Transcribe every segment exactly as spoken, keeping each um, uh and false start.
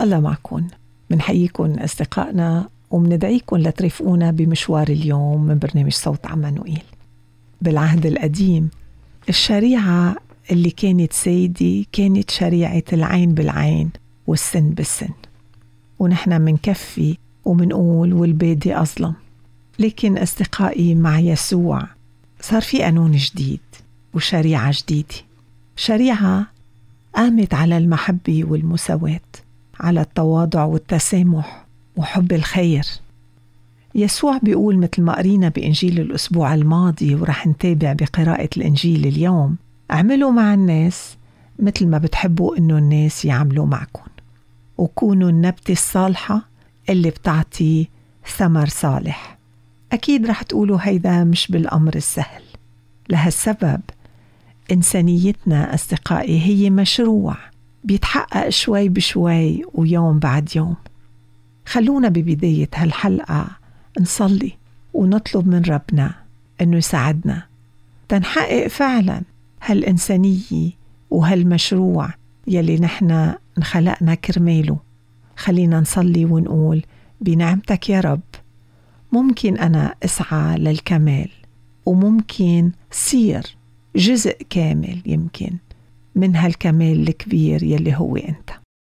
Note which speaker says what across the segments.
Speaker 1: الله معكم. منحييكم أصدقائنا ومندعيكم لترافقونا بمشوار اليوم من برنامج صوت عمانوئيل. بالعهد القديم الشريعة اللي كانت سيدة كانت شريعة العين بالعين والسن بالسن، ونحن منكفي ومنقول والبادي أظلم. لكن أصدقائي مع يسوع صار في قانون جديد وشريعة جديدة، شريعة قامت على المحبة والمساواة، على التواضع والتسامح وحب الخير. يسوع بيقول مثل ما قرينا بإنجيل الأسبوع الماضي ورح نتابع بقراءة الإنجيل اليوم: اعملوا مع الناس مثل ما بتحبوا إنه الناس يعملوا معكم، وكونوا النبتة الصالحة اللي بتعطي ثمر صالح. أكيد رح تقولوا هيدا مش بالأمر السهل. لهالسبب إنسانيتنا أصدقائي هي مشروع بيتحقق شوي بشوي ويوم بعد يوم. خلونا ببداية هالحلقة نصلي ونطلب من ربنا إنه يساعدنا تنحقق فعلا هالإنسانية وهالمشروع يلي نحن نخلقنا كرماله. خلينا نصلي ونقول: بنعمتك يا رب ممكن أنا أسعى للكمال، وممكن صير جزء كامل يمكن من هالكمال الكبير يلي هو أنت.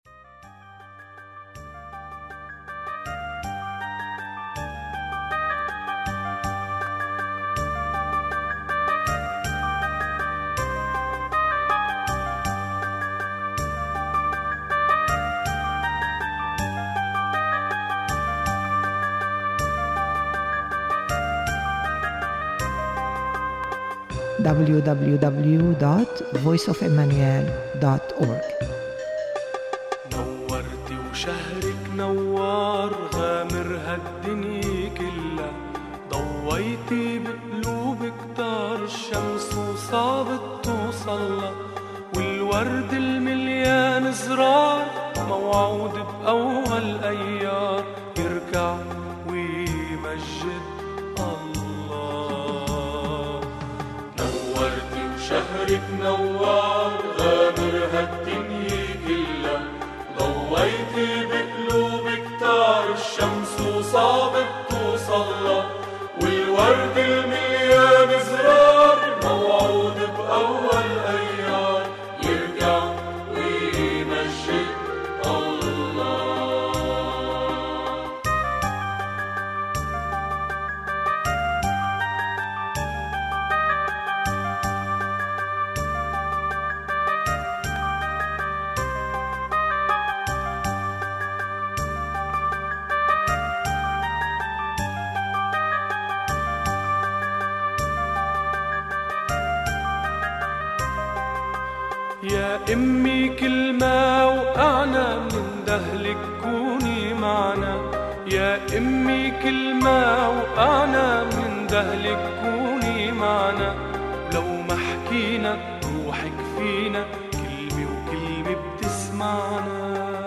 Speaker 1: دبليو دبليو دبليو دوت فويس اوف إيمانويل دوت أورج.
Speaker 2: نورتي وشهرك نوار غامر هالدنيا كلها، ضويتي بقلوب كتار الشمس وصابت توصلها، والورد المليان زرار موعود بأول أيار يركع ويمجد شهرك نوار غامر هالدنيا كلها، ضويتي بقلوب كتار الشمس وصابت توصلها، والورد المليان زرار موعود بأول أيار يرجع ويمجد الله. يا أمي كل ما وقعنا من دهلك كوني معنا، يا أمي كل ما وقعنا من دهلك كوني معنا، لو ما حكينا روحك فينا كلمة وكلمة بتسمعنا.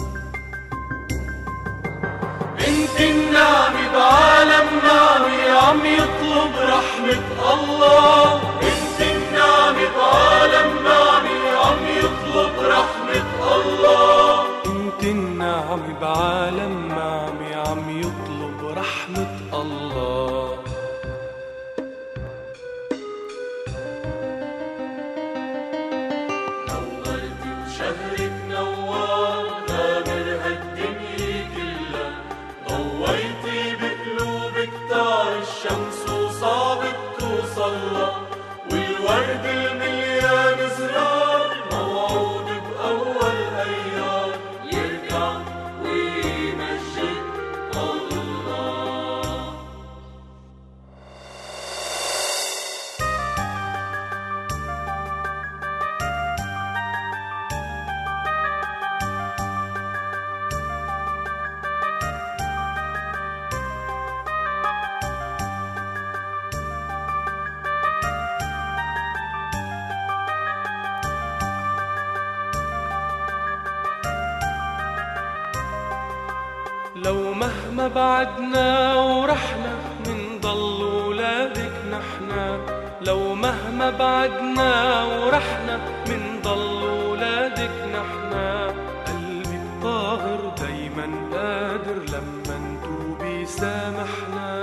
Speaker 2: انت النعمة بعالم نعمة عم يطلب رحمة الله، انت النعمة بعالم نعمة عم يطلب رحمة الله، انت النعمة بعالم نعمة عم يطلب رحمة الله. نورتي وشهرك نوار غامر هالدنيا كلها، ضويتي بقلوب كتار الشمس وصابت توصلها، والورد المليان زرار موعود بأول أيار يرجع ويمجد الله. لو مهما بعدنا ورحنا من ضل ولادك نحنا، لو مهما بعدنا ورحنا من ضل ولادك نحنا، قلبك طاهر يسامحنا.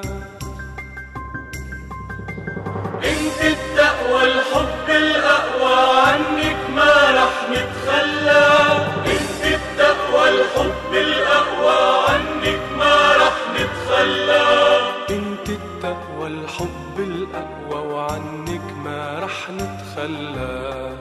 Speaker 2: انت التقوى الحب الأقوى، عنك ما رح نتخلى. انت التقوى الحب الأقوى، عنك ما رح نتخلى. انت التقوى الحب الأقوى، وعنك ما رح نتخلى.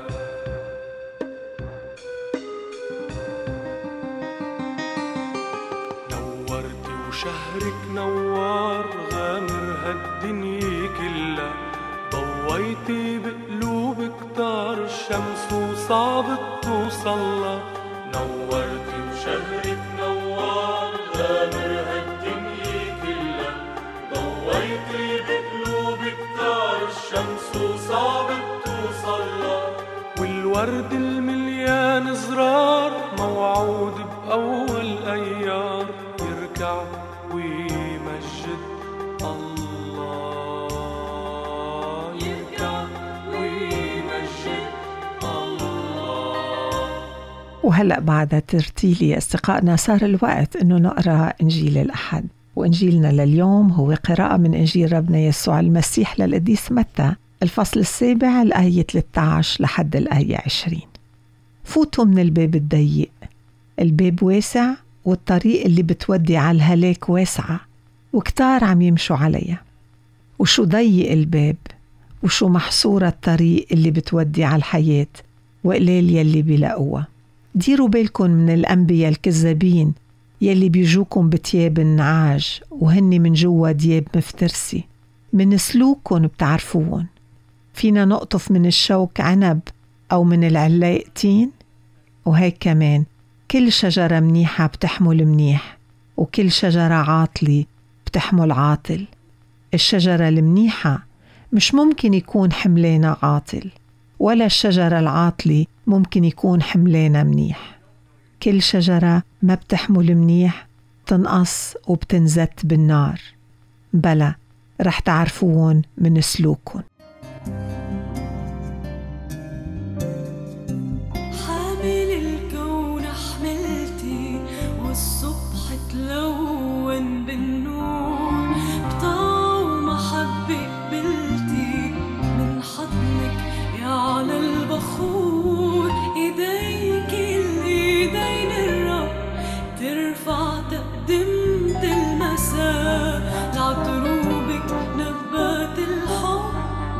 Speaker 2: نورتي وشهرك نوار، غامر هالدنيا كلها. ضويتي بقلوب كتار، الشمس وصعب توصلها. نورتي وشهرك نوار، غامر هالدنيا كلها. ضويتي بقلوب كتار، الشمس وصعب توصلها. والورد المليان زرار، موعود بأول أيار، يركع ويمجد الله. يركع ويمجد الله.
Speaker 1: وهلأ بعد ترتيلي يا أصدقائنا صار الوقت أنه نقرأ إنجيل الأحد، وإنجيلنا لليوم هو قراءة من إنجيل ربنا يسوع المسيح للقديس متى، الفصل السابع الآية ثلاثة عشر لحد الآية عشرين. فوتوا من الباب الضيق، الباب واسع والطريق اللي بتودي على الهلاك واسعة، وكتار عم يمشوا عليها. وشو ضيق الباب، وشو محصورة الطريق اللي بتودي على الحياة، وقليل يلي بيلاقوها. ديروا بالكم من الأنبياء الكذابين يلي بيجوكم بتياب النعاج، وهن من جوا دياب مفترسي. من سلوككم بتعرفوهم. فينا نقطف من الشوك عنب أو من العلاق تين. وهيك كمان كل شجرة منيحة بتحمل منيح، وكل شجرة عاطلة بتحمل عاطل. الشجرة المنيحة مش ممكن يكون حملانة عاطل، ولا الشجرة العاطلة ممكن يكون حملانة منيح. كل شجرة ما بتحمل منيح تنقص وبتنزت بالنار. بلا رح تعرفوهم من سلوكهم.
Speaker 3: حامل الكون حملتي، والصبح تلون بالنور. بطاعة ومحبة قبلتي، من حضنك يا على البخور. ايديك الايدين الرب، ترفع تقدمت المساء. لعطروبك نبات الحب،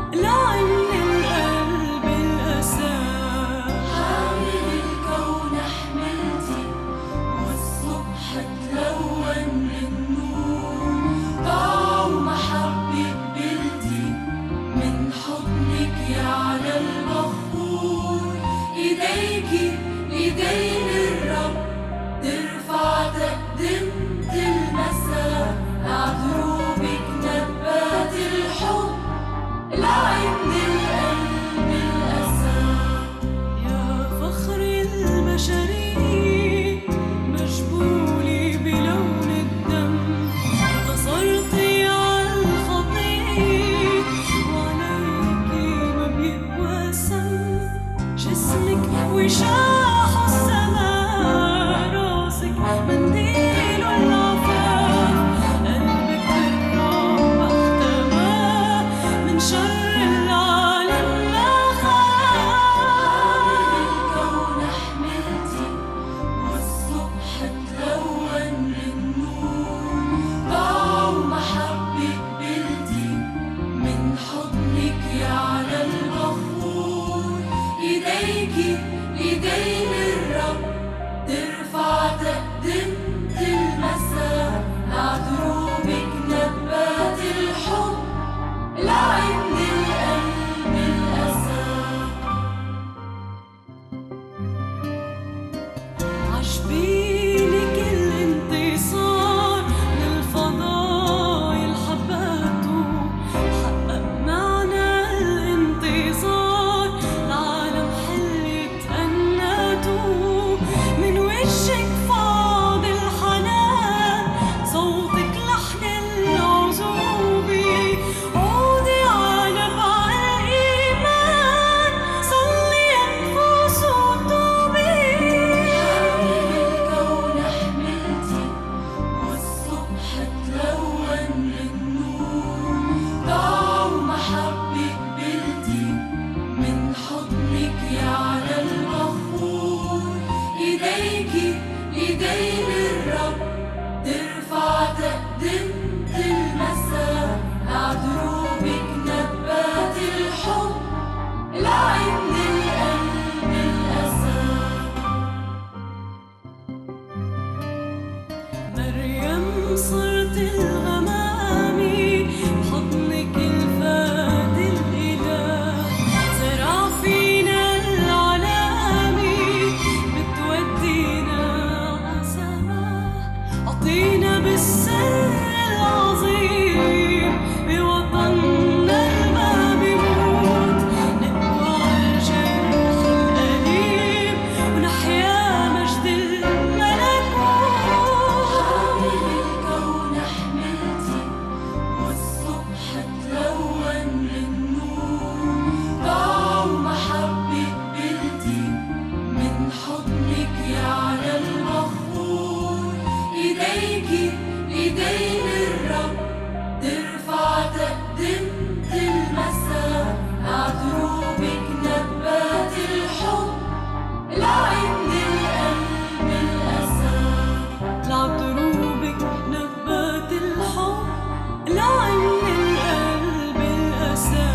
Speaker 3: بالسر العظيم بوطننا ما بيموت، نقوى الجرح الأليم ونحيا مجد الملكوت. حامل الكون حملتي والصبح تلون بالنور، ضاع ومحبة قبلتي من حضنك يا على المغفور. إيديكي إيدين الرب ترفع تقدمت المساء، عدروبك نبات الحب لعند القلب الأسى. لعدروبك نبات الحب لعند القلب الأسى.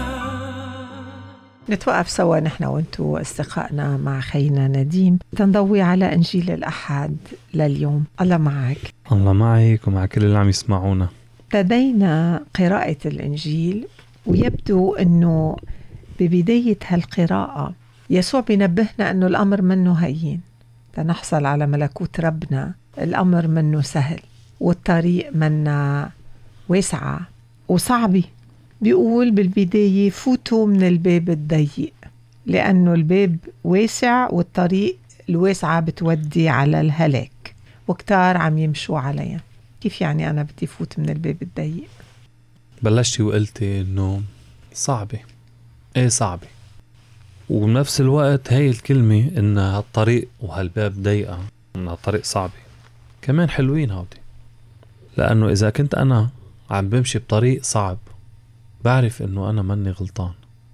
Speaker 1: نتوقف سوا نحن وانتو أصدقائنا مع خينا نديم تنضوي على إنجيل الأحد لليوم. الله معك.
Speaker 4: الله معك ومع كل اللي عم يسمعونا.
Speaker 1: ابتدينا قراءة الإنجيل ويبدو أنه ببداية هالقراءة يسوع بينبهنا أنه الأمر منه هين، تنحصل على ملكوت ربنا الأمر منه سهل والطريق منه واسعة وصعبة. بيقول بالبداية فوتوا من الباب الضيق، لأنه الباب واسع والطريق الواسعة بتودي على الهلاك وكتار عم يمشوا عليها. كيف يعني أنا بدي فوت من الباب الضيق؟
Speaker 4: بلشتي وقلتي إنه صعبة. إيه صعبة، وبنفس الوقت هاي الكلمة إن هالطريق وهالباب ضيقة، إن هالطريق صعبة كمان حلوين هودي. لأنه إذا كنت أنا عم بمشي بطريق صعب بعرف إنه أنا مني غلطان،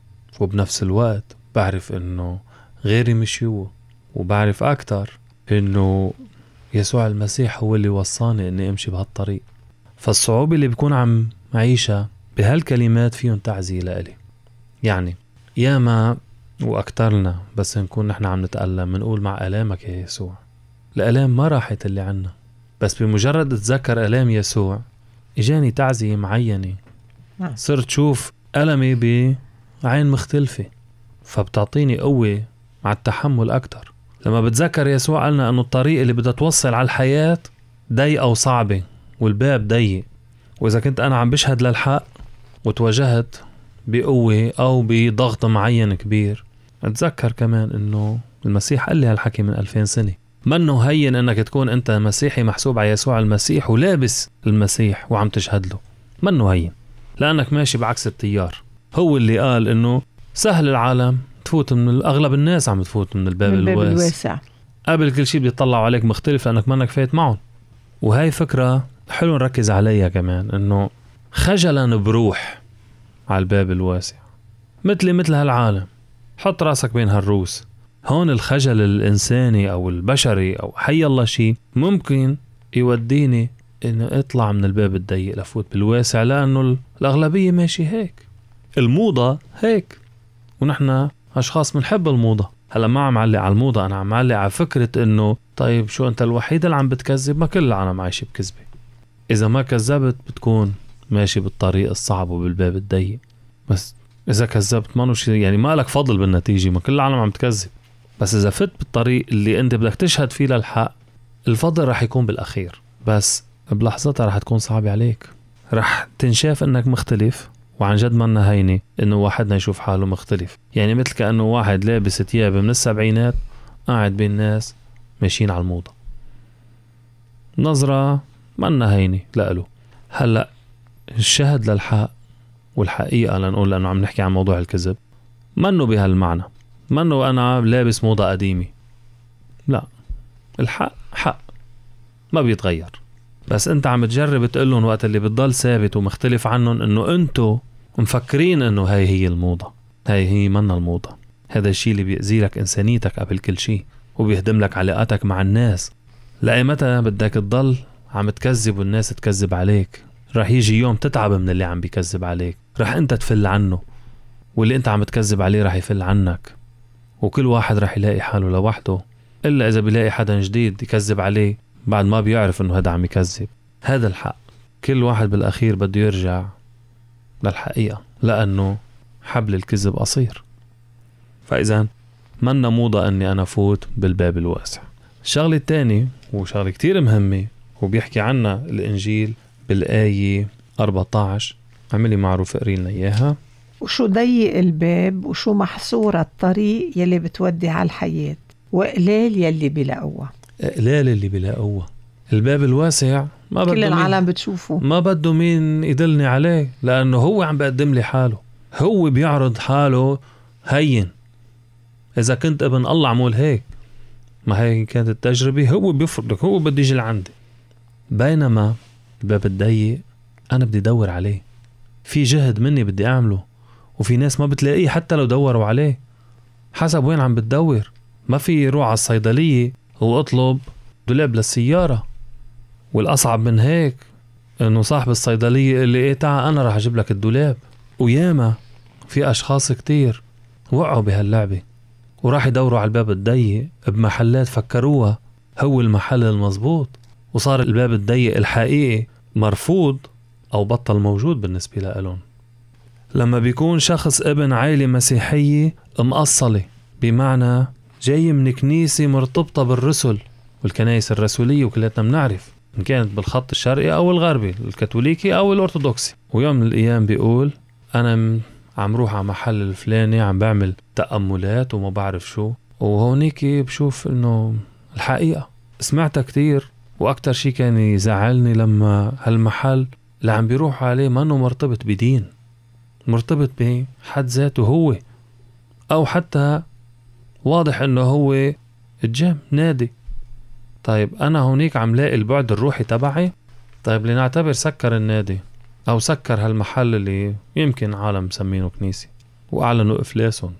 Speaker 4: وبنفس الوقت بعرف إنه غيري مشيوه، وبعرف أكتر إنه يسوع المسيح هو اللي وصاني إني أمشي بهالطريق. فالصعوبة اللي بكون عم معيشها بهالكلمات فيهم تعزية لإلي. يعني ياما وأكترنا بس نكون نحن عم نتألم منقول مع ألامك يا يسوع. الألام ما راحت اللي عنا، بس بمجرد اتذكر ألام يسوع إجاني تعزية معينة، صرت شوف ألمي بعين مختلفة، فبتعطيني قوة مع التحمل أكتر. لما بتذكر يسوع قالنا أنه الطريق اللي بدها توصل على الحياة ضيقة وصعبة والباب ضيق، وإذا كنت أنا عم بشهد للحق وتواجهت بقوة أو بضغط معين كبير، أتذكر كمان أنه المسيح قال لي هالحكي من ألفين سنة. منه هين أنك تكون أنت مسيحي محسوب على يسوع المسيح ولابس المسيح وعم تشهد له. منه هين لأنك ماشي بعكس التيار. هو اللي قال أنه سهل العالم تفوت من أغلب الناس عم تفوت من الباب,
Speaker 1: الباب
Speaker 4: الواسع.
Speaker 1: الواسع
Speaker 4: قبل كل شيء بيطلعوا عليك مختلف لأنك منك فايت معهم. وهي فكرة حلو نركز عليها كمان، أنه خجلا بروح على الباب الواسع مثل مثل هالعالم. حط راسك بين هالروس. هون الخجل الإنساني أو البشري أو حي الله شيء ممكن يوديني إنه اطلع من الباب الضيق لفوت بالواسع، لأنه الأغلبية ماشي هيك، الموضة هيك، ونحن أشخاص منحب الموضة. هلا ما عم علق على الموضة، أنا عم علق على فكرة إنه طيب شو أنت الوحيد اللي عم بتكذب؟ ما كل العالم عايشة بكذبة. إذا ما كذبت بتكون ماشي بالطريق الصعب وبالباب الضيق، بس إذا كذبت ما نوش يعني ما لك فضل بالنتيجة، ما كل العالم عم تكذب. بس إذا فت بالطريق اللي أنت بدك تشهد فيه للحق، الفضل رح يكون بالأخير، بس بلحظتها رح تكون صعبة عليك. رح تنشاف إنك مختلف، وعن جد منا هيني إنه واحدنا يشوف حاله مختلف. يعني مثل كأنه واحد لابس تياب من السبعينات قاعد بين الناس ماشيين على الموضة. نظرة منا هيني لقله. هلأ الشهد للحق والحقيقة لنقول لأنه عم نحكي عن موضوع الكذب منه بهالمعنى، منه أنا لابس موضة قديمة. لا، الحق حق ما بيتغير، بس أنت عم تجرب تقلهم وقت اللي بتضل ثابت ومختلف عنهم إنه أنتو مفكرين إنه هاي هي الموضة. هاي هي منا الموضة. هذا الشيء اللي بيأذي لك إنسانيتك قبل كل شيء، وبيهدم لك علاقاتك مع الناس. لأي متى بدك تضل عم تكذب والناس تكذب عليك؟ رح يجي يوم تتعب من اللي عم بيكذب عليك، رح أنت تفل عنه، واللي أنت عم تكذب عليه رح يفل عنك، وكل واحد رح يلاقي حاله لوحده، إلا إذا بيلاقي حدا جديد يكذب عليه بعد ما بيعرف إنه هذا عم يكذب. هذا الحق. كل واحد بالأخير بده يرجع للحقيقة، لأنه حبل الكذب قصير. فإذا منا موضة أني أنا فوت بالباب الواسع. الشغلة الثانية وشغلة كتير مهمة وبيحكي عنها الإنجيل بالآية أربعة عشر. عملي معروف اقري لنا إياها.
Speaker 1: وشو ضيق الباب وشو محصورة الطريق يلي بتودي على الحياة، وقلال يلي بلا قوة.
Speaker 4: قلال اللي بلا قوة. الباب الواسع ما
Speaker 1: كل العالم
Speaker 4: مين
Speaker 1: بتشوفه،
Speaker 4: ما بده مين يدلني عليه، لأنه هو عم بقدم لي حاله، هو بيعرض حاله هين. إذا كنت ابن الله عمول هيك، ما هي كانت التجربة، هو بيفرض لك، هو بده يجي لعندي. بينما الباب الضيق أنا بدي دور عليه، في جهد مني بدي أعمله، وفي ناس ما بتلاقيه حتى لو دوروا عليه. حسب وين عم بتدور. ما في روح على الصيدلية واطلب دولاب للسيارة. والأصعب من هيك إنه صاحب الصيدلية اللي إيه تعا أنا راح أجيب لك الدولاب. وياما في أشخاص كتير وقعوا بهاللعبة وراح يدوروا على الباب الضيق بمحلات فكروها هو المحل المضبوط، وصار الباب الضيق الحقيقي مرفوض أو بطل موجود بالنسبة لهم. لما بيكون شخص ابن عائلة مسيحية مقصلة، بمعنى جاي من كنيسة مرتبطة بالرسل والكنائس الرسولية، وكلاتنا بنعرف إن كانت بالخط الشرقي أو الغربي، الكاثوليكي أو الأرثوذكسي، ويوم من الأيام بيقول أنا عم روح على محل الفلاني عم بعمل تأملات وما بعرف شو، وهونيك بشوف إنه الحقيقة سمعتها كتير. وأكتر شي كان يزعلني لما هالمحل اللي عم بيروح عليه ما إنه مرتبط بدين، مرتبط بحد ذاته هو، أو حتى واضح إنه هو الجيم نادي. طيب أنا هونيك عم لاقي البعد الروحي تبعي. طيب لنعتبر سكر النادي أو سكر هالمحل اللي يمكن عالم مسمينه كنيسي وأعلنوا إفلاسهم،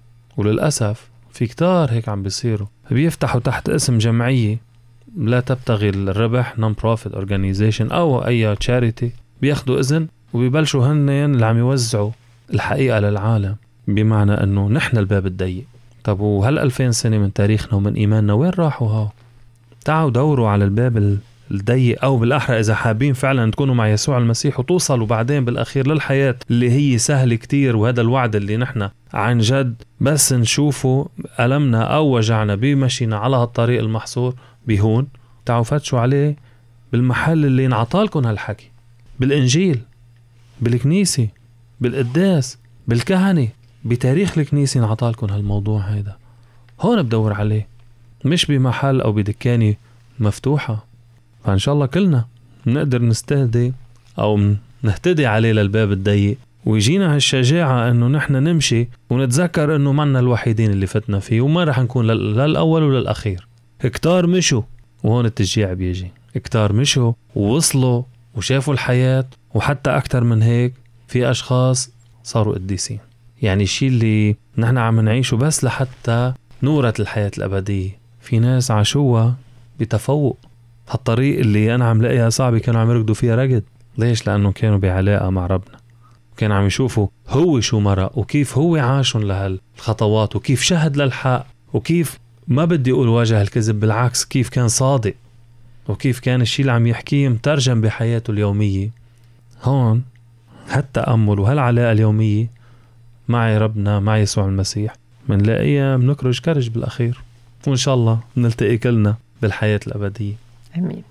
Speaker 4: وللأسف في كتار هيك عم بيصيروا، بيفتحوا تحت اسم جمعية لا تبتغي الربح non-profit organization أو أي charity، بياخدوا إذن وبيبلشوا هنين اللي عم يوزعوا الحقيقة للعالم، بمعنى أنه نحن الباب الضيق. طب وهل ألفين سنة من تاريخنا ومن إيماننا وين راحوا هاو؟ تعالوا دوروا على الباب الضيق، أو بالأحرى إذا حابين فعلا تكونوا مع يسوع المسيح وتوصلوا بعدين بالأخير للحياة اللي هي سهل كتير، وهذا الوعد اللي نحن عن جد بس نشوفه ألمنا أو وجعنا بمشينا على هالطريق المحصور بيهون. تعالوا فتشوا عليه بالمحل اللي نعطالكم هالحكي، بالإنجيل، بالكنيسة، بالقداس، بالكهنة، بتاريخ الكنيسة نعطالكم هالموضوع هيدا. هون بدور عليه، مش بمحل أو بدكانة مفتوحة. فإن شاء الله كلنا نقدر نستهدي أو نهتدي عليه للباب الضيق، ويجينا هالشجاعة أنه نحن نمشي ونتذكر أنه منا الوحيدين اللي فتنا فيه، وما رح نكون للأول وللأخير. كتار مشوا وهون التشجيع بيجي، كتار مشوا ووصلوا وشافوا الحياة، وحتى أكتر من هيك في أشخاص صاروا قديسين. يعني الشيء اللي نحن عم نعيشه بس لحتى نورة الحياة الأبدية، في ناس عاشوها بتفوق. هالطريق اللي أنا عم لاقيها صعبة كانوا عم يركضوا فيها ركض. ليش؟ لأنه كانوا بعلاقة مع ربنا، كانوا عم يشوفوا هو شو مرق وكيف هو عاشون لهالخطوات، وكيف شهد للحق، وكيف ما بدي أقول واجه الكذب، بالعكس كيف كان صادق، وكيف كان الشيء اللي عم يحكيه مترجم بحياته اليومية. هون هالتأمل وهالعلاقة اليومية معي ربنا، مع يسوع المسيح، منلاقيها منكرج كرج بالأخير، وإن شاء الله نلتقي كلنا بالحياة الأبدية.
Speaker 1: أمين.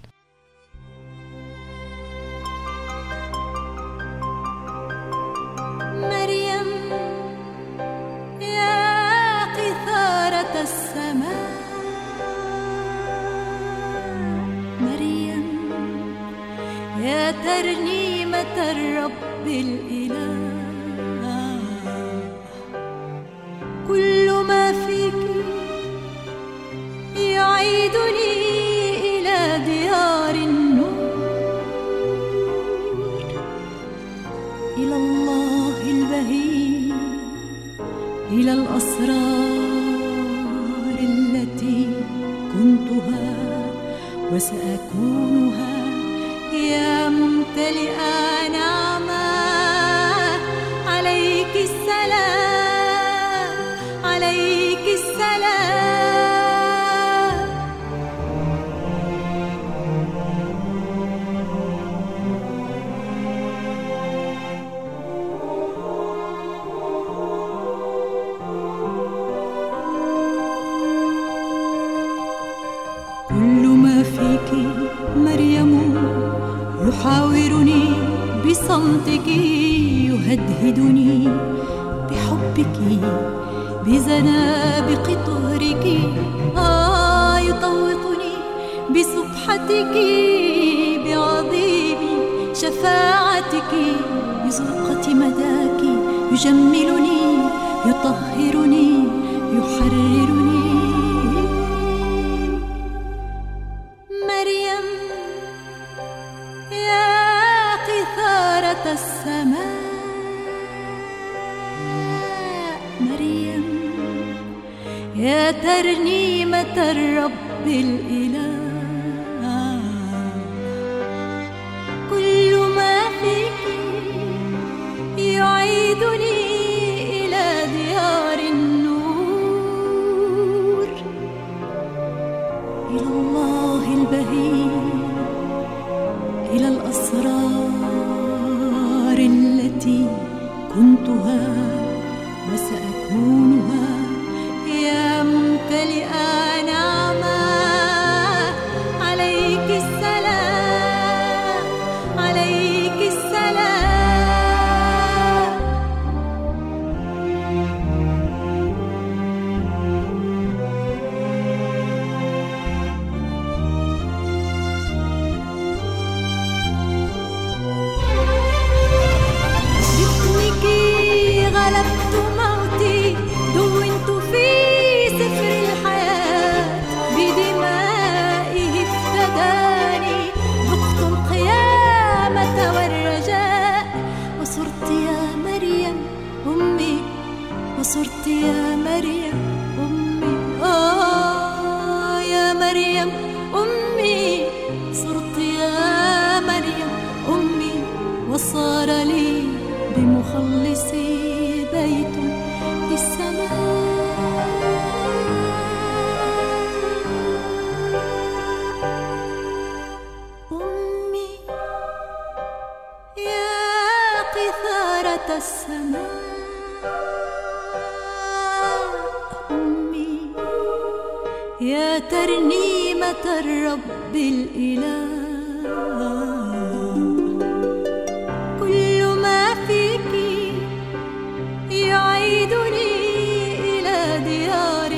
Speaker 3: مريم يا قيثارة السماء، مريم يا ترنيمة الرب الإله، كل ما فيك يعيدني إلى ديار النور، إلى الله البهي، إلى الأسرار التي كنتها وسأكونها، يا ممتلئة نعمة، عليك السلام، عليك السلام. كل ما فيك مريم يحاورني بصمتك، يهدهدني بحبك، بزنابق طهرك، آه يطوقني بسبحتك، بعظيم شفاعتك، بزرقة مداك، يجملني، يطهرني، يحررني. مريم يا قيثارة السماء، مريم يا ترنيمة الرب الإله، كل ما فيك يعيدني إلى ديار النور، إلى الله البهي، إلى الأسرار التي كنتها وسأكونها، يا ممتلئا نعمة، عليك السلام، عليك السلام. باسمك غلبت موتي، دونت في سفر الحياة، بدمائه افتداني، ذقت القيامة والرجاء، وصرت يا مريم أمي، وصرت يا مريم أمي، آه يا مريم أمي، صرت يا مريم أمي، وصار لي بمخلصي بيت في السماء. أمي يا قيثارة السماء، أمي يا ترنيمة الرب الإله، كل ما فيك يعيدني إلى ديار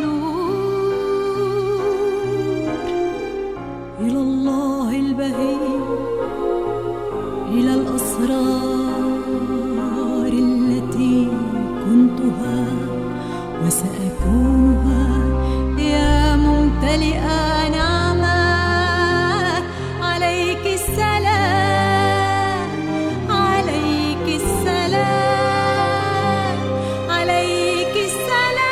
Speaker 3: النور، إلى الله البهي، إلى الأسرار التي كنتها وسأكونها، يا ممتلئا نعمة، عليك السلام، عليك السلام، عليك السلام.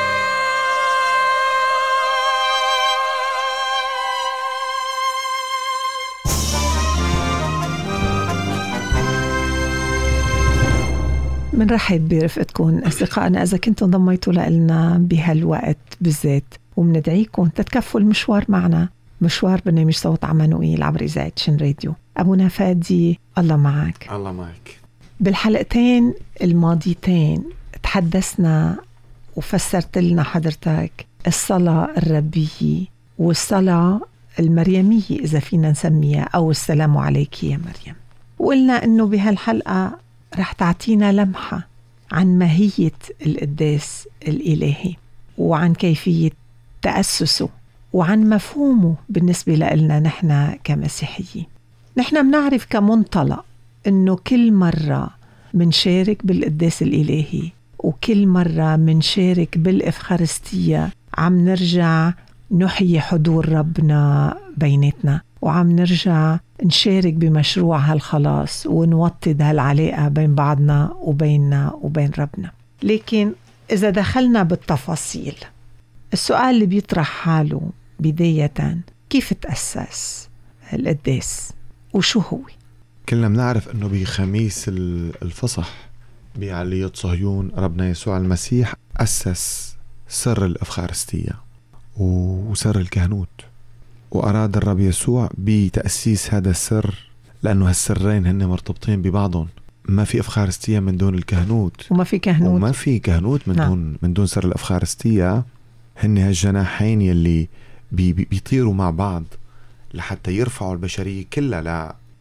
Speaker 1: منرحب برفقتكم أصدقائنا إذا كنتم انضميتوا لنا بهالوقت بالذات، ومندعيكم تتكفوا المشوار معنا، مشوار برنامج صوت عمانوئيل عبر إذاعة شن راديو. أبونا فادي الله معك.
Speaker 5: الله معك.
Speaker 1: بالحلقتين الماضيتين تحدثنا وفسرت لنا حضرتك الصلاة الربية والصلاة المريمية إذا فينا نسميها، أو السلام عليك يا مريم. وقلنا أنه بهالحلقة رح تعطينا لمحة عن ماهية القداس الإلهي، وعن كيفية تأسسه، وعن مفهومه بالنسبة لنا نحن كمسيحيين. نحن بنعرف كمنطلق أنه كل مرة منشارك بالقداس الإلهي، وكل مرة منشارك بالإفخارستية، عم نرجع نحيي حضور ربنا بيناتنا، وعم نرجع نشارك بمشروع هالخلاص، ونوطد هالعلاقة بين بعضنا وبيننا وبين ربنا. لكن إذا دخلنا بالتفاصيل، السؤال اللي بيطرح حاله بداية، كيف تأسس القداس وشو هو؟
Speaker 5: كلنا بنعرف أنه بخميس الفصح بعلية صهيون ربنا يسوع المسيح أسس سر الإفخارستية وسر الكهنوت، وأراد الرب يسوع بتأسيس هذا السر لأنه هالسرين هن مرتبطين ببعضهم. ما في إفخارستية من دون الكهنوت،
Speaker 1: وما في كهنوت
Speaker 5: وما في كهنوت من
Speaker 1: نعم.
Speaker 5: دون من دون سر الإفخارستية. هن هالجناحين يلي بي بيطيروا مع بعض لحتى يرفعوا البشرية كلها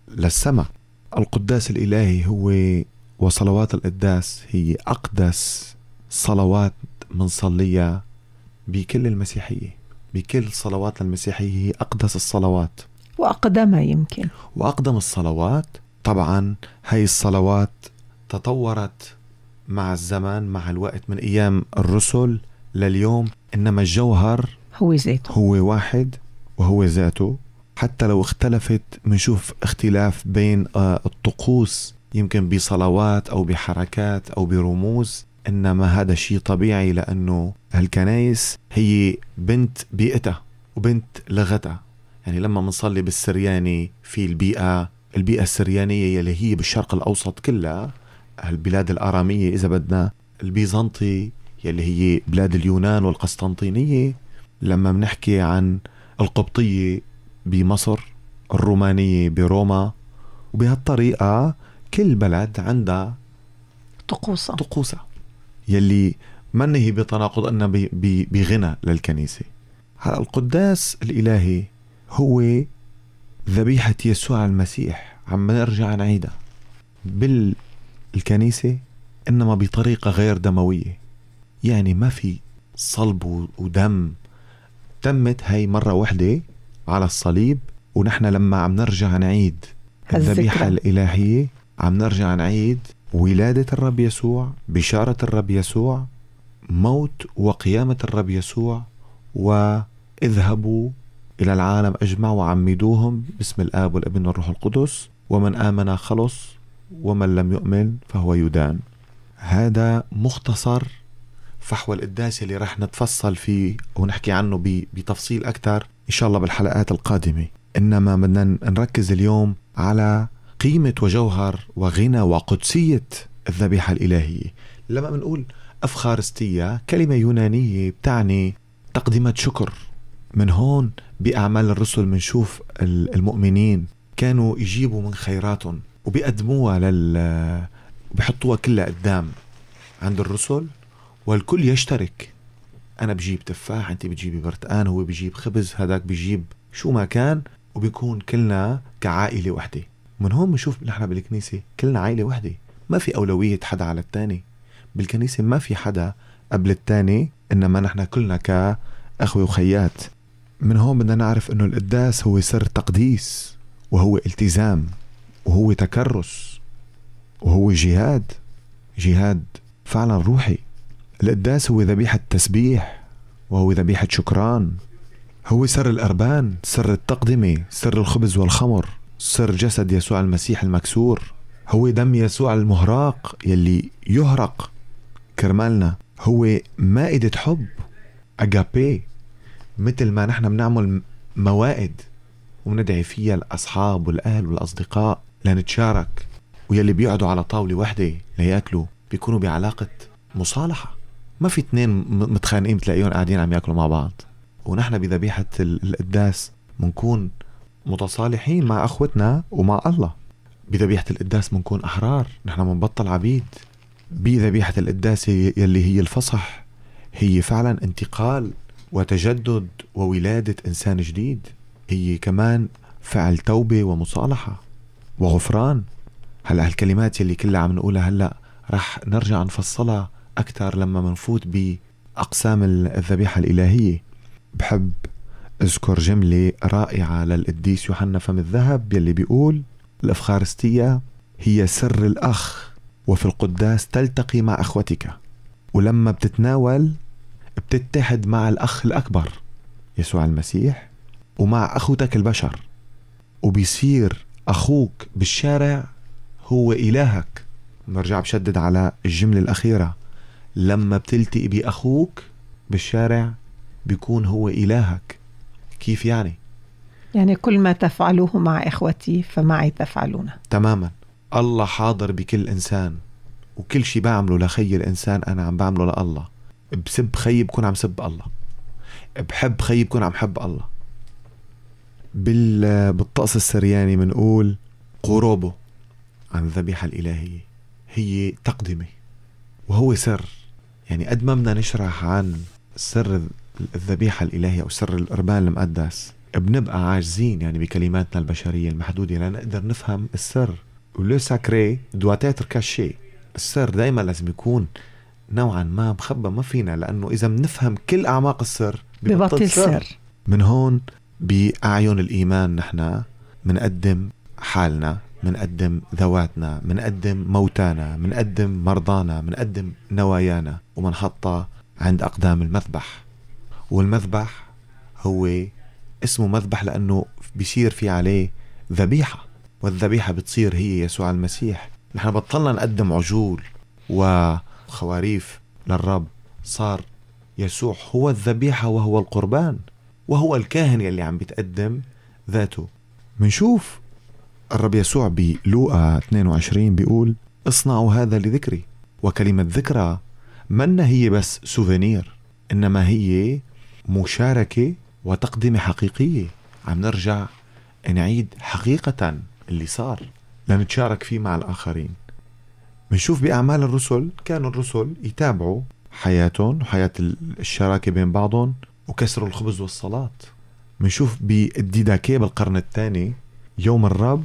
Speaker 5: للسماء. القداس الإلهي هو وصلوات القداس هي أقدس صلوات منصلية بكل المسيحية. بكل صلوات المسيحية هي أقدس الصلوات
Speaker 1: وأقدمها يمكن.
Speaker 5: وأقدم الصلوات. طبعا هاي الصلوات تطورت مع الزمن مع الوقت من أيام الرسل لليوم، إنما الجوهر
Speaker 1: هو ذاته،
Speaker 5: هو واحد وهو ذاته. حتى لو اختلفت منشوف اختلاف بين الطقوس يمكن بصلوات أو بحركات أو برموز، إنما هذا شيء طبيعي لأنه هالكنايس هي بنت بيئتها وبنت لغتها. يعني لما منصلي بالسرياني في البيئة البيئة السريانية يلي هي بالشرق الأوسط كلها، البلاد الآرامية إذا بدنا، البيزنطي يلي هي بلاد اليونان والقسطنطينية، لما بنحكي عن القبطية بمصر، الرومانية بروما. وبهالطريقة كل بلد عندها
Speaker 1: طقوسة
Speaker 5: طقوسة يلي منه هي بتناقض أنها بغنى للكنيسة. هذا القداس الإلهي هو ذبيحة يسوع المسيح، عم نرجع نعيدها بالكنيسة إنما بطريقة غير دموية. يعني ما في صلب ودم، تمت هاي مرة واحدة على الصليب، ونحن لما عم نرجع نعيد الذبيحة الإلهية عم نرجع نعيد ولادة الرب يسوع، بشارة الرب يسوع، موت وقيامة الرب يسوع. واذهبوا إلى العالم أجمع وعمدوهم باسم الآب والابن والروح القدس، ومن آمن خلص ومن لم يؤمن فهو يدان. هذا مختصر فحوى القداس اللي رح نتفصل فيه ونحكي عنه بتفصيل أكثر إن شاء الله بالحلقات القادمة. إنما بدنا نركز اليوم على قيمة وجوهر وغنى وقدسية الذبيحة الإلهية. لما بنقول أفخارستية كلمة يونانية بتعني تقدمة شكر. من هون بأعمال الرسل منشوف المؤمنين كانوا يجيبوا من خيراتهم وبيقدموها لل وبيحطوها كلها قدام عند الرسل، والكل يشترك. أنا بجيب تفاح، أنت بتجيبي برتقان، هو بيجيب خبز، هذاك بيجيب شو ما كان، وبيكون كلنا كعائلة وحدة. من هون بنشوف نحن بالكنيسة كلنا عائلة وحدة، ما في أولوية حدا على التاني. بالكنيسة ما في حدا قبل التاني، إنما نحن كلنا كأخوة وخيات. من هون بدنا نعرف إنه القداس هو سر تقديس، وهو التزام، وهو تكرس، وهو جهاد جهاد فعلا روحي. القداس هو ذبيحة تسبيح، وهو ذبيحة شكران، هو سر الأربان، سر التقدمة، سر الخبز والخمر، سر جسد يسوع المسيح المكسور، هو دم يسوع المهراق يلي يهرق كرمالنا، هو مائدة حب أجابي. مثل ما نحن بنعمل موائد وندعي فيها الأصحاب والأهل والأصدقاء لنتشارك، ويلي بيقعدوا على طاولة واحدة ليأكلوا بيكونوا بعلاقة مصالحة. ما في اثنين متخانقين بتلاقيهم قاعدين عم يأكلوا مع بعض. ونحن بذبيحة القداس منكون متصالحين مع أخوتنا ومع الله. بذبيحة القداس منكون أحرار، نحن منبطل عبيد. بذبيحة القداس يلي هي الفصح، هي فعلا انتقال وتجدد وولادة إنسان جديد. هي كمان فعل توبة ومصالحة وغفران. هلأ هالكلمات يلي كلها عم نقولها هلأ رح نرجع نفصلها أكتر لما منفوت بأقسام الذبيحة الإلهية. بحب أذكر جملة رائعة للقديس يوحنا فم الذهب يلي بيقول: الأفخارستية هي سر الأخ، وفي القداس تلتقي مع أخوتك، ولما بتتناول بتتحد مع الأخ الأكبر يسوع المسيح ومع أخوتك البشر، وبيصير أخوك بالشارع هو إلهك. برجع بشدد على الجملة الأخيرة، لما بتلتقي بأخوك بالشارع بيكون هو إلهك. كيف يعني؟
Speaker 1: يعني كل ما تفعلوه مع إخوتي فمعي تفعلونه.
Speaker 5: تماما. الله حاضر بكل إنسان، وكل شي بعمله لخي الإنسان أنا عم بعمله لله. بسب خي بكون عم سب الله، بحب خي بكون عم حب الله. بال... بالطقس السرياني منقول قروبه عن الذبيحة الإلهية هي تقدمة وهو سر. يعني قد ما بدنا نشرح عن سر الذبيحة الإلهية أو سر القربان المقدس، بنبقى عاجزين يعني بكلماتنا البشرية المحدودة لا نقدر نفهم السر. ولو ساكري دواتيتر كاشي، السر دايما لازم يكون نوعا ما مخبى ما فينا، لأنه إذا بنفهم كل أعماق السر
Speaker 1: ببطل سر.
Speaker 5: من هون بأعين الإيمان نحن منقدم حالنا، منقدم ذواتنا، منقدم موتانا، منقدم مرضانا، منقدم نوايانا، ومنحطها عند أقدام المذبح. والمذبح هو اسمه مذبح لأنه بيصير في عليه ذبيحة، والذبيحة بتصير هي يسوع المسيح. نحن بطلنا نقدم عجول وخواريف للرب، صار يسوع هو الذبيحة وهو القربان وهو الكاهن يلي عم بيتقدم ذاته. منشوف الرب يسوع بلوقا اثنين وعشرين بيقول اصنعوا هذا لذكري. وكلمة ذكرى منا هي بس سوفينير، إنما هي مشاركة وتقدمة حقيقية، عم نرجع نعيد حقيقة اللي صار لنتشارك فيه مع الآخرين. منشوف بأعمال الرسل كانوا الرسل يتابعوا حياتهم وحياة الشراكة بين بعضهم وكسروا الخبز والصلاة. منشوف بالديداكية بالقرن الثاني يوم الرب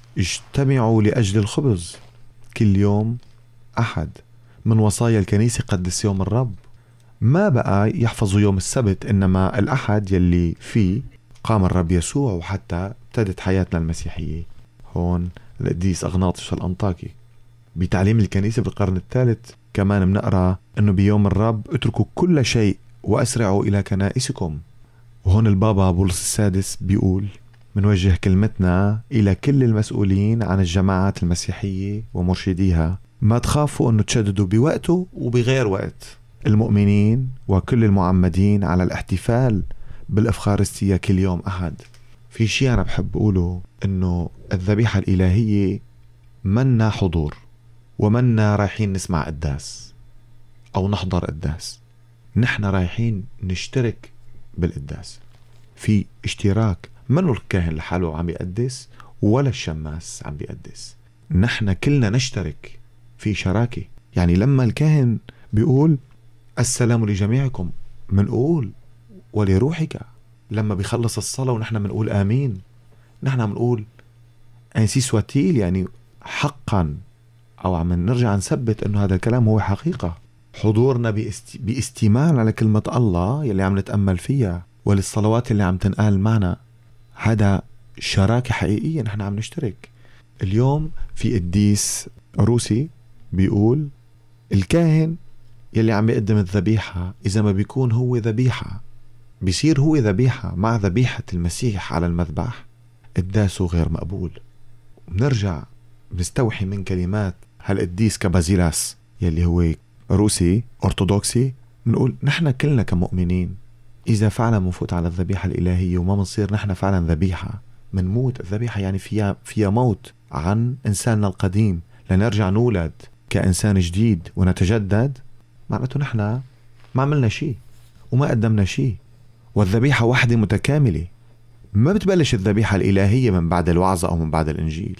Speaker 5: اجتمعوا لأجل الخبز كل يوم أحد، من وصايا الكنيسة قدس يوم الرب. ما بقى يحفظوا يوم السبت، إنما الأحد يلي فيه قام الرب يسوع وحتى ابتدت حياتنا المسيحية. هون القديس أغناطيوس الأنطاكي بتعليم الكنيسة بالقرن الثالث كمان منقرأ أنه بيوم الرب اتركوا كل شيء وأسرعوا إلى كنائسكم. وهون البابا بولس السادس بيقول منوجه كلمتنا إلى كل المسؤولين عن الجماعات المسيحية ومرشديها، ما تخافوا أنه تشددوا بوقته وبغير وقت المؤمنين وكل المعمدين على الاحتفال بالإفخارستية كل يوم أحد. في شيء أنا بحب أقوله، أنه الذبيحة الإلهية منا حضور ومنا رايحين نسمع قداس أو نحضر قداس، نحن رايحين نشترك بالقداس. في اشتراك، منو الكاهن لحاله عم يقدس ولا الشماس عم بيقدس، نحن كلنا نشترك في شراكة. يعني لما الكاهن بيقول السلام لجميعكم منقول ولروحك، لما بيخلص الصلاة ونحن منقول آمين، نحن منقول أنسي سواتيل، يعني حقا، أو عم نرجع نثبت أنه هذا الكلام هو حقيقة. حضورنا باست... باستماع على كلمة الله يلي عم نتأمل فيها وللصلوات اللي عم تنقال معنا، هذا شراكة حقيقية نحن عم نشترك. اليوم في قديس روسي بيقول الكاهن يلي عم يقدم الذبيحة إذا ما بيكون هو ذبيحة، بيصير هو ذبيحة مع ذبيحة المسيح على المذبح، قداسه غير مقبول. بنرجع بنستوحي من كلمات هالقديس كبازيلاس يلي هو روسي أرثوذكسي، بنقول نحن كلنا كمؤمنين إذا فعلا منفوت على الذبيحة الإلهية وما منصير نحن فعلا ذبيحة، منموت. الذبيحة يعني فيها, فيها موت عن إنساننا القديم لنرجع نولد كإنسان جديد ونتجدد، معناته نحن ما عملنا شيء وما قدمنا شيء. والذبيحة وحدة متكاملة، ما بتبلش الذبيحة الإلهية من بعد الوعظة أو من بعد الإنجيل،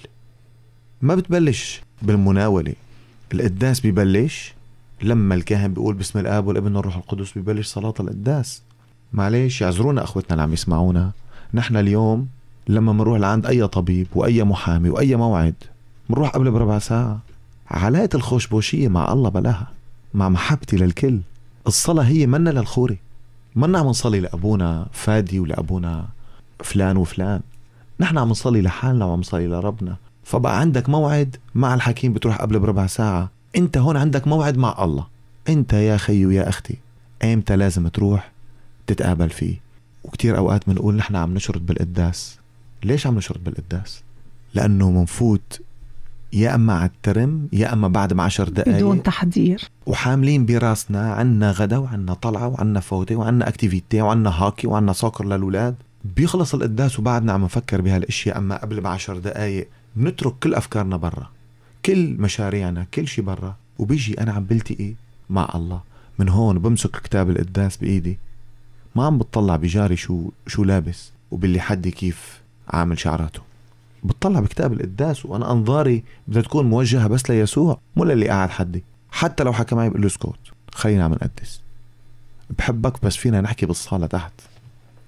Speaker 5: ما بتبلش بالمناولة. القداس بيبلش لما الكاهن بيقول باسم الآب والابن والروح القدس، بيبلش صلاة القداس. معليش يعذرونا أخوتنا اللي عم يسمعونا، نحن اليوم لما منروح لعند أي طبيب وأي محامي وأي موعد منروح قبل بربع ساعة. علاقة الخوشبوشية مع الله بلاها، مع محبتي للكل. الصلاة هي منا للخوري، منا عم نصلي لأبونا فادي ولأبونا فلان وفلان، نحن عم نصلي لحالنا وعم نصلي لربنا. فبقى عندك موعد مع الحكيم بتروح قبل بربع ساعة، انت هون عندك موعد مع الله. انت يا خي ويا اختي ايمتى لازم تروح تتقابل فيه؟ وكتير اوقات منقول نحن عم نشرط بالقداس. ليش عم نشرط بالقداس؟ لانه منفوت يا اما على الترم يا اما بعد ما عشر دقايق
Speaker 1: بدون تحضير،
Speaker 5: وحاملين براسنا عنا غدا وعنا طلعة وعنا فوتة وعنا اكتيفيتي وعنا هاكي وعنا سوكر للولاد. بيخلص القداس وبعدنا عم نفكر بهالاشياء، اما قبل بعشر دقايق بنترك كل افكارنا برا، كل مشاريعنا، كل شي برا، وبيجي انا عم بلتقي مع الله. من هون بمسك كتاب القداس بايدي، ما عم بتطلع بجاري شو شو لابس وباللي حدي كيف عامل شعراته، بتطلع بكتاب القداس وانا انظاري بدها تكون موجهة بس ليسوع، مو للي قاعد حدي. حتى لو حكى معي بقول له اسكت خلينا عم نقدس، بحبك بس فينا نحكي بالصالة تحت.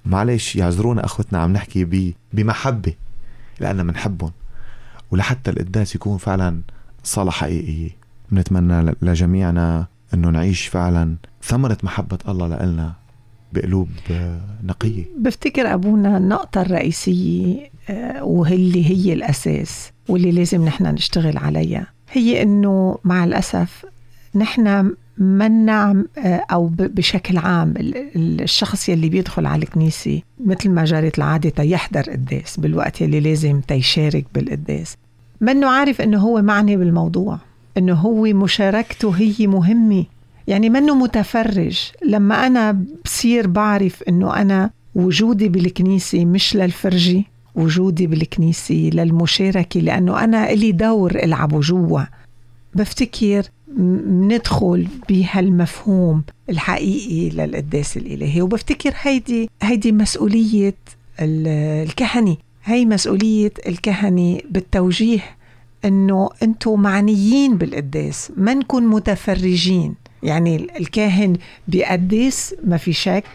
Speaker 5: معلش يعذرونا أخوتنا، عم نحكي بي بمحبة لأننا منحبهم، ولحتى القداس يكون فعلا صلاة حقيقية. بنتمنى لجميعنا أنه نعيش فعلا ثمرة محبة الله لنا بقلوب نقية.
Speaker 1: بفتكر أبونا النقطة الرئيسية وهي هي الأساس واللي لازم نحن نشتغل عليها، هي أنه مع الأسف نحن منع أو بشكل عام الشخص يلي بيدخل على الكنيسة مثل ما جرت العادة يحضر قداس بالوقت يلي لازم تيشارك بالقداس، منه عارف أنه هو معني بالموضوع، أنه هو مشاركته هي مهمة، يعني منه متفرج. لما أنا بصير بعرف أنه أنا وجودي بالكنيسة مش للفرجي، وجودي بالكنيسة للمشاركة، لأنه أنا إلي دور ألعبه جوا، بفتكر ندخل بهالمفهوم الحقيقي للقداس الإلهي. وبفتكر هيدي هيدي مسؤولية الكهنة، هي مسؤولية الكهنة بالتوجيه أنه أنتوا معنيين بالقداس، ما نكون متفرجين. يعني الكاهن بيقدس ما في شك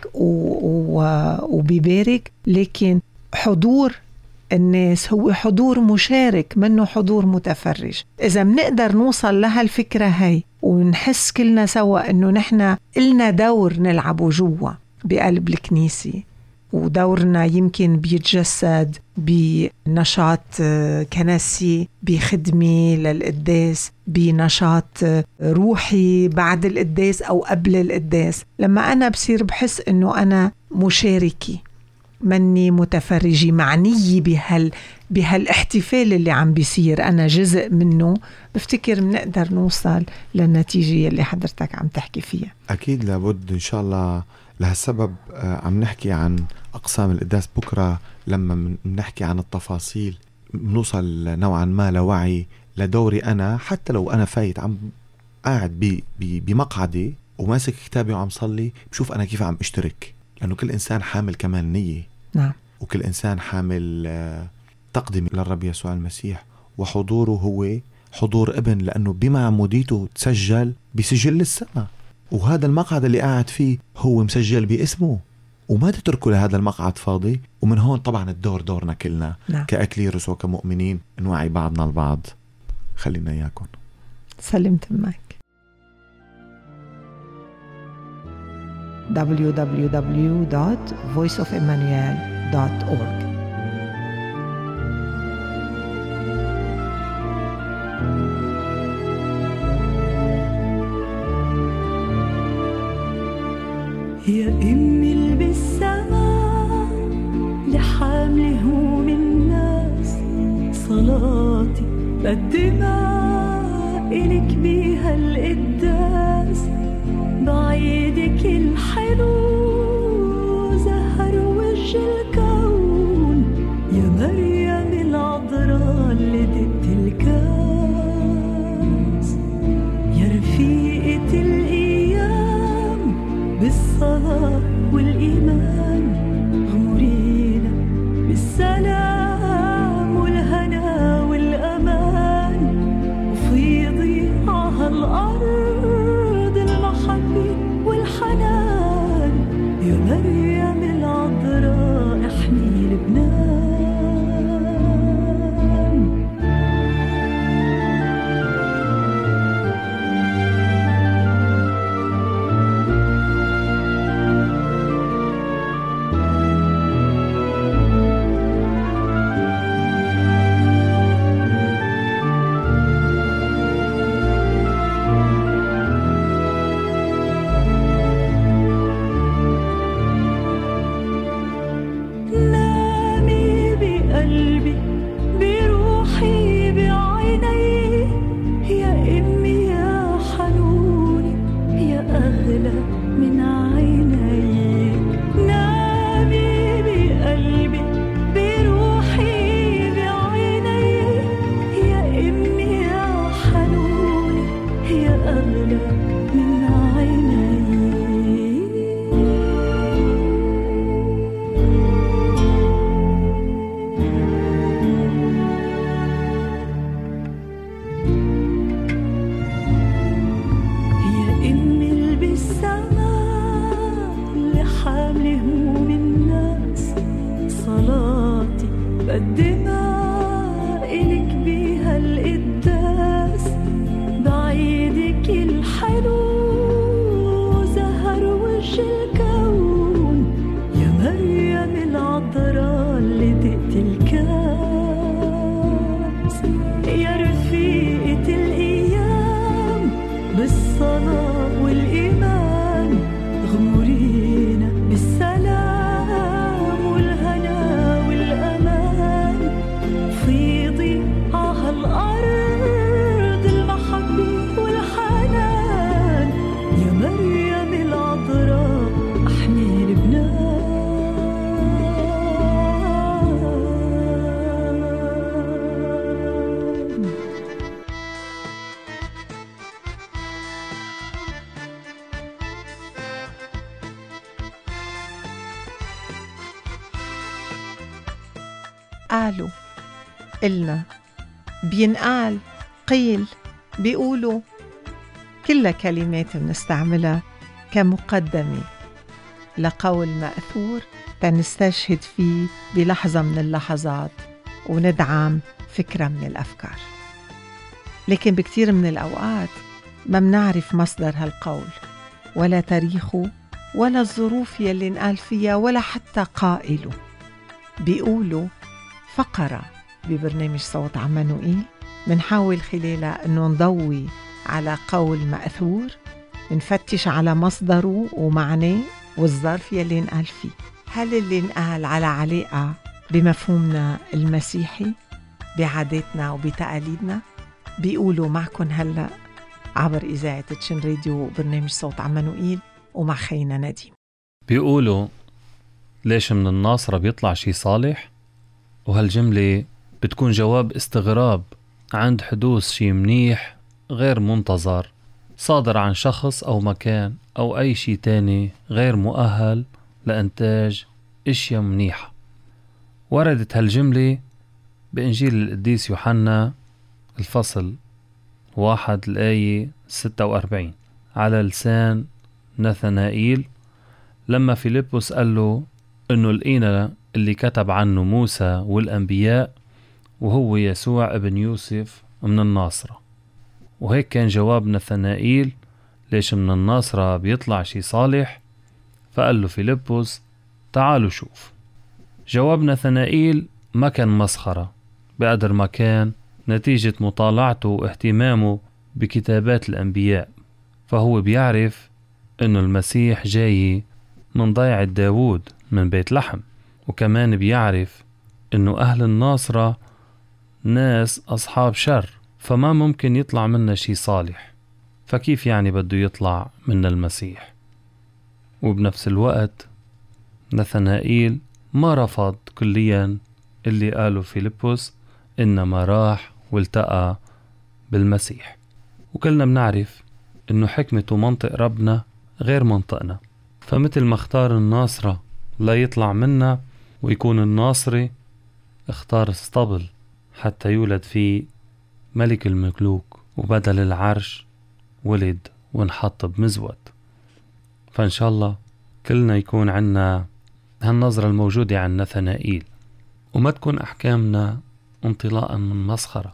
Speaker 1: وبيبارك، لكن حضور الناس هو حضور مشارك منه حضور متفرج. إذا منقدر نوصل لها الفكرة هاي ونحس كلنا سوا أنه نحن إلنا دور نلعبه جوا بقلب الكنيسة، ودورنا يمكن بيتجسد بنشاط كنسي، بخدمة للقداس، بنشاط روحي بعد القداس أو قبل القداس. لما أنا بصير بحس أنه أنا مشاركي مني متفرجي، معنية بهال بهالاحتفال اللي عم بيصير، أنا جزء منه، بفتكر منقدر نوصل للنتيجة اللي حضرتك عم تحكي فيها.
Speaker 5: أكيد لابد إن شاء الله. لهالسبب عم نحكي عن أقسام القداس بكرة، لما بنحكي عن التفاصيل بنوصل نوعا ما لوعي لدوري أنا، حتى لو أنا فايت عم قاعد بي بي بمقعدي وماسك كتابي وعم صلي، بشوف أنا كيف عم اشترك، لأنه كل إنسان حامل كمان نية.
Speaker 1: نعم.
Speaker 5: وكل إنسان حامل تقدمة للرب يسوع المسيح، وحضوره هو حضور ابن، لأنه بمعموديته تسجل بسجل السماء، وهذا المقعد اللي قاعد فيه هو مسجل باسمه، وما تتركوا لهذا المقعد فاضي. ومن هون طبعا الدور دورنا كلنا. نعم. كأكليروس وكمؤمنين نوعي بعضنا البعض. خلينا إياكم.
Speaker 1: سلمت معك. دبليو دبليو دبليو دوت فويس أوف إيمانويل دوت أورج.
Speaker 3: يا أمي اللي بالسماء لحامل هموم الناس، صلاتي بقدمها إلك بيها القداس، بعيدك الحلو زهر وجه الكون، يا مريم العذراء اللي دقت الكاس، يا رفيقة الأيام بالصلاة والإيمان، غمرينا بالسلام والهنا والأمان، وفيضي عهالأرض المحبة والحنان، يا مريم العذراء احمي لبنان. والصلاة والإيمان، غمورينا بالسلام والهنا والأمان، فيضي عهالأرض المحبة والحنان، يا مريم العذراء احمي لبنان.
Speaker 1: قالوا، قلنا، بينقال، قيل، بيقولوا، كلها كلمات بنستعملها كمقدمة لقول مأثور تنستشهد فيه بلحظة من اللحظات وندعم فكرة من الأفكار. لكن بكتير من الأوقات ما منعرف مصدر هالقول ولا تاريخه ولا الظروف يلي انقال فيها ولا حتى قائله. بيقولوا فقرة ببرنامج صوت عمانوئيل منحاول خلالها أنه نضوي على قول مأثور، نفتش على مصدره ومعناه والظرف يلي انقال فيه. هل اللي انقال على علاقة بمفهومنا المسيحي، بعاداتنا وبتقاليدنا؟ بيقولوا معكن هلأ عبر إذاعة تشن راديو برنامج صوت عمانوئيل ومع خينا نديم.
Speaker 4: بيقولوا ليش من الناصرة بيطلع شي صالح؟ وهالجملة بتكون جواب استغراب عند حدوث شي منيح غير منتظر صادر عن شخص أو مكان أو أي شي تاني غير مؤهل لإنتاج إشياء منيحة. وردت هالجملة بإنجيل القديس يوحنا الفصل واحد الآية ستة وأربعين على لسان نثنائيل لما فيلبس قال له إنه لقينا اللي كتب عنه موسى والأنبياء وهو يسوع ابن يوسف من الناصرة. وهيك كان جواب نثنائيل ليش من الناصرة بيطلع شي صالح؟ فقال له فيلبس تعالوا شوف. جواب نثنائيل ما كان مسخرة بقدر ما كان نتيجة مطالعته واهتمامه بكتابات الأنبياء، فهو بيعرف إنه المسيح جاي من ضيعة داود من بيت لحم، وكمان بيعرف إنه أهل الناصرة ناس أصحاب شر، فما ممكن يطلع منا شي صالح، فكيف يعني بده يطلع من المسيح؟ وبنفس الوقت نثنائيل ما رفض كليا اللي قاله فيلبس، إنما راح والتقى بالمسيح. وكلنا بنعرف إنه حكمة ومنطق ربنا غير منطقنا، فمثل ما اختار الناصرة لا يطلع منا ويكون الناصري، اختار اسطبل حتى يولد فيه ملك الملوك، وبدل العرش ولد ونحط بمزود. فإن شاء الله كلنا يكون عنا هالنظرة الموجودة عن نثنائيل، وما تكون أحكامنا انطلاقا من مسخرة،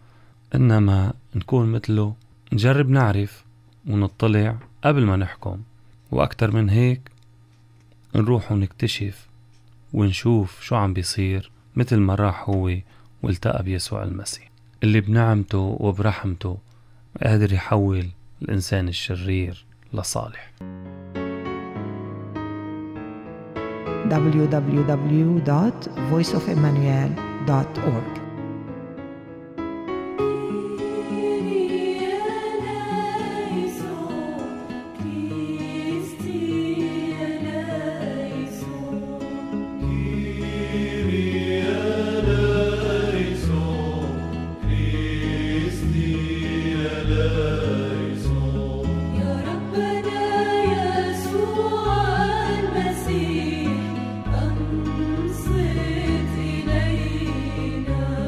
Speaker 4: إنما نكون مثله، نجرب نعرف ونطلع قبل ما نحكم، وأكتر من هيك نروح ونكتشف ونشوف شو عم بيصير، مثل ما راح هو والتقى بيسوع المسيح اللي بنعمته وبرحمته قادر يحول الإنسان الشرير لصالح.
Speaker 1: دبليو دبليو دبليو دوت فويس أوف إمانويل دوت أورج.
Speaker 3: أنصت إلينا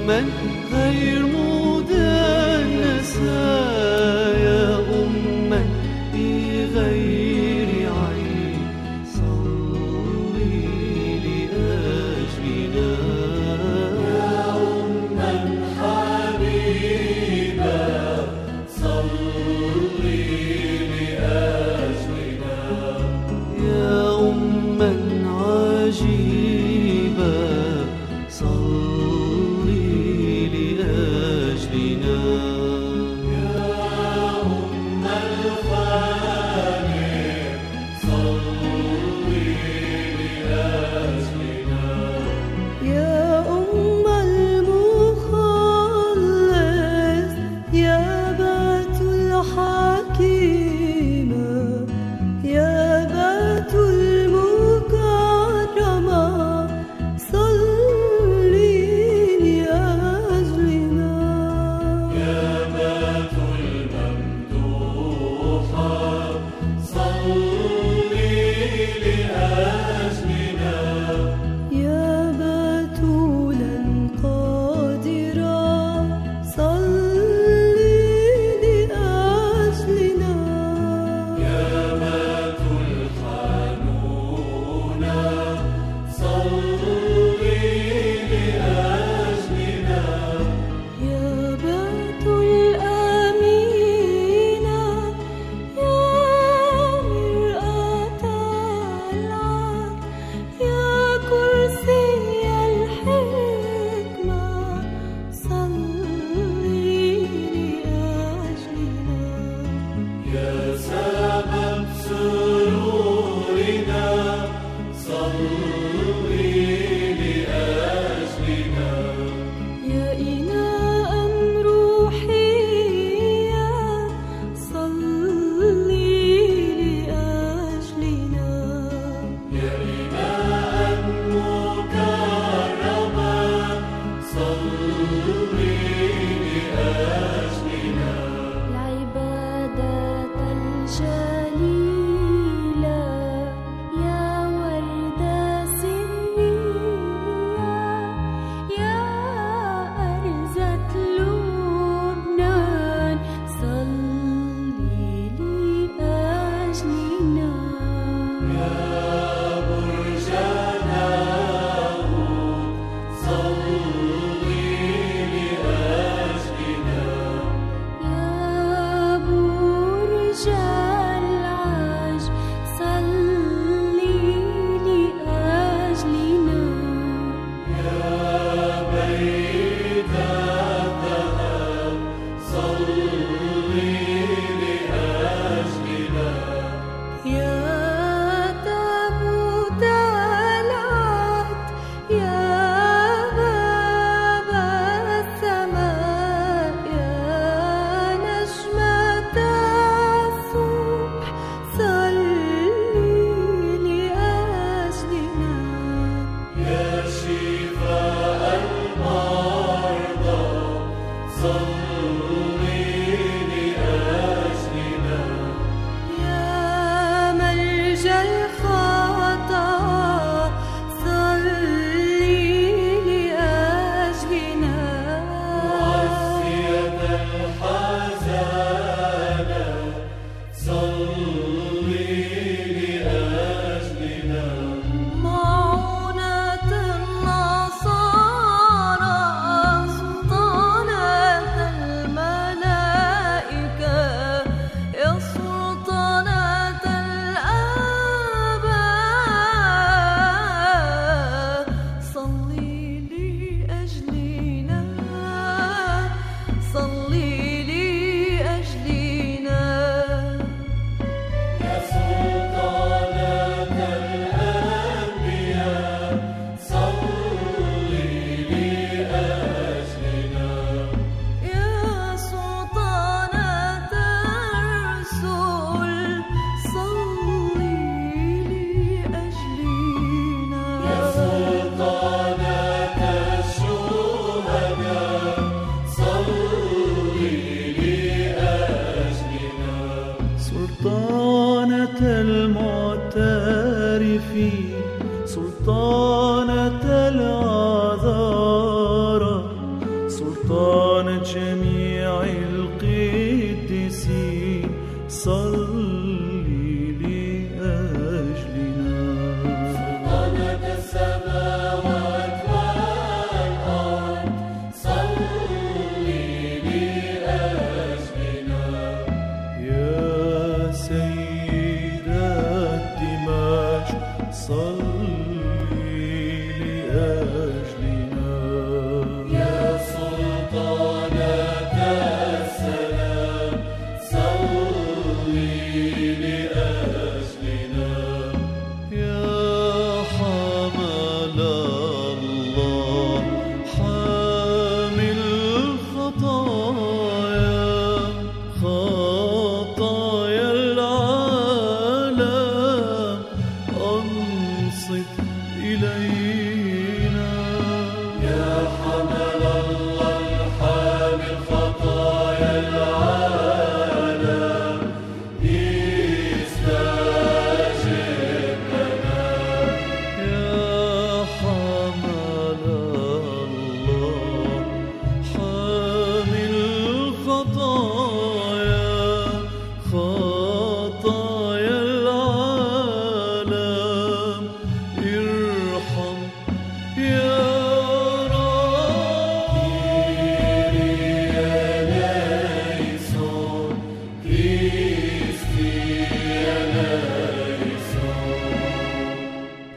Speaker 2: أما غير مدنسة يا أما بغير عين صلي لأجلنا يا أما حبيبة صلي لأجلنا يا أما عجيبة صلي لأجلنا يا أم الخالق صلي لأجلنا
Speaker 3: يا أم المخلص يا بات الحكيمة يا بات المكرمة صلي لأجلنا
Speaker 2: يا بات الممدوحة صلي لأجلنا
Speaker 3: يا بتولا قادرة صلي لأجلنا
Speaker 2: يا بات الحنونة صلي لأجلنا
Speaker 3: يا بات الأمينة يا مرآة العدل يا كرسي الحكمة صلي لأجلنا
Speaker 2: يا سبب سرورنا صلي لأجلنا
Speaker 3: يا إناء روحيا صلي لأجلنا
Speaker 2: يا إناء مكرمة صلي لأجلنا
Speaker 3: العبادة الجليلة يا وردة سرية يا أرزة لبنان صلي لأجلنا
Speaker 2: يا برج داوود صلي لأجلنا
Speaker 3: يا برج العج صلي لأجلنا
Speaker 2: يا بيت الذهب صلي لأجلنا
Speaker 3: يا تابوت العهد يا باب السماء يا نجمة الصبح صلي لأجلنا
Speaker 2: يا شفاء المرضى صلي لأجلنا
Speaker 3: يا ملجأ الخطأ صلي لأجلنا
Speaker 2: معزية الحزانة صلي لأجلنا
Speaker 3: معونة النصارى سلطانة الملائكة يا سلطانة الآباء صلي لأجلنا صلي لأجلنا
Speaker 2: يا سلطانة الأنبياء صلي لأجلنا
Speaker 3: يا سلطانة الرسل صلي لأجلنا
Speaker 2: يا سلطانة الشهداء صلي لأجلنا
Speaker 6: سلطانة المعترفين سلطانة العذارى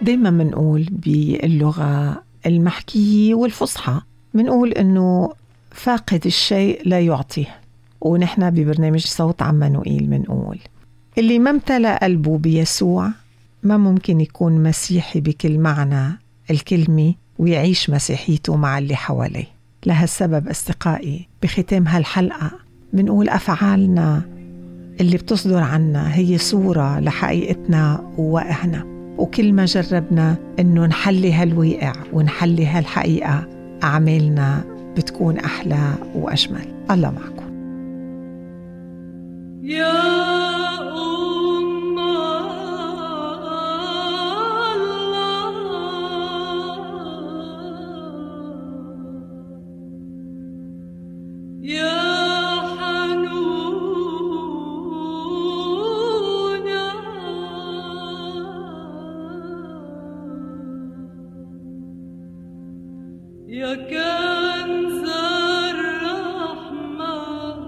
Speaker 1: دايما منقول باللغة المحكية والفصحى، منقول إنه فاقد الشيء لا يعطيه. ونحن ببرنامج صوت عمانوئيل منقول اللي ما امتلأ قلبه بيسوع ما ممكن يكون مسيحي بكل معنى الكلمة ويعيش مسيحيته مع اللي حواليه. لهالسبب أصدقائي بختام هالحلقة منقول أفعالنا اللي بتصدر عنا هي صورة لحقيقتنا وواقعنا، وكل ما جربنا إنه نحلي هالواقع ونحلي هالحقيقة أعمالنا بتكون أحلى وأجمل. الله معكم.
Speaker 3: يا يا كنز الرحمة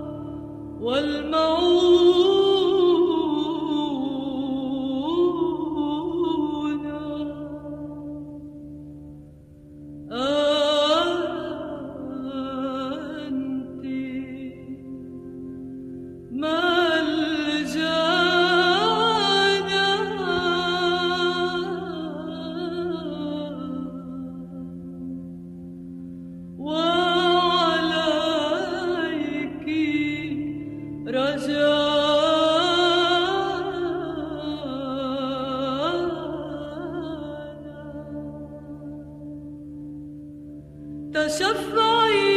Speaker 3: والمعونة، أنت ملجأنا وعليك رجانا. تشفعي